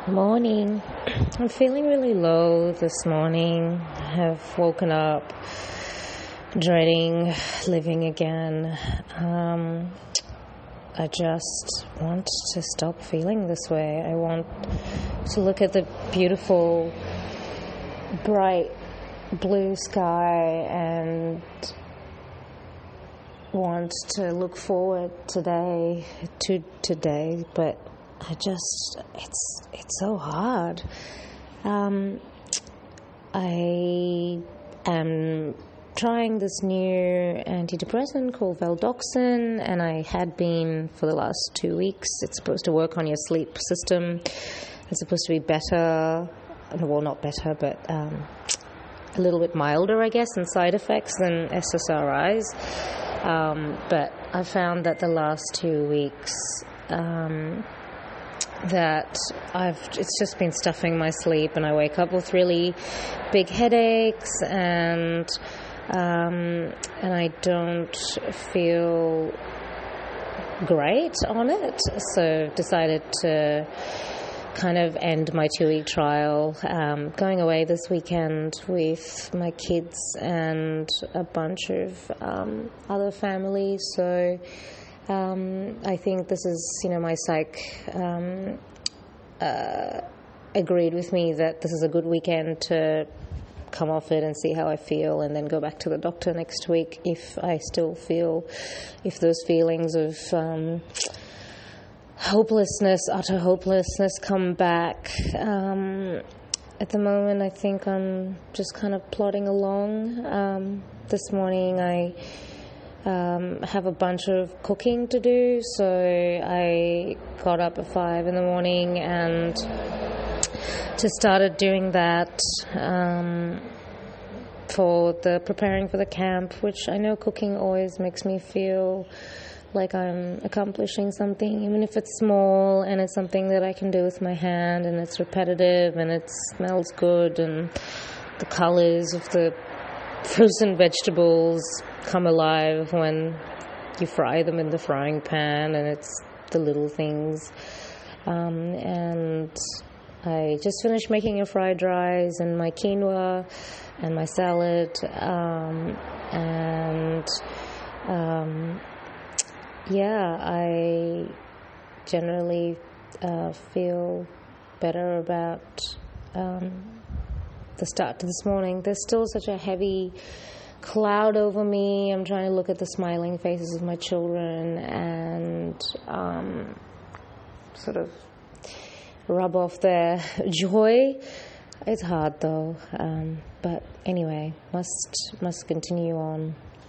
Morning. I'm feeling really low this morning. I've woken up dreading living again. I just want to stop feeling this way. I want to look at the beautiful, bright blue sky and want to look forward to today, but it's so hard. I am trying this new antidepressant called Valdoxan, and I had been for the last 2 weeks. It's supposed to work on your sleep system. It's supposed to be better, well, not better, but a little bit milder, I guess, in side effects than SSRIs. But I found that the last 2 weeks that it's just been stuffing my sleep, and I wake up with really big headaches, and I don't feel great on it. So decided to kind of end my 2-week trial, going away this weekend with my kids and a bunch of other families. So I think this is, my psych agreed with me that this is a good weekend to come off it and see how I feel, and then go back to the doctor next week if I still feel, if those feelings of utter hopelessness come back. At the moment, I think I'm just kind of plodding along. This morning I have a bunch of cooking to do, so I got up at 5 in the morning and just started doing that preparing for the camp, which I know cooking always makes me feel like I'm accomplishing something, even if it's small and it's something that I can do with my hand and it's repetitive and it smells good and the colors of the frozen vegetables come alive when you fry them in the frying pan, and it's the little things. And I just finished making a fried rice and my quinoa and my salad, I generally feel better about the start to this morning. There's still such a heavy cloud over me. I'm trying to look at the smiling faces of my children and sort of rub off their joy. It's hard though, but anyway, must continue on.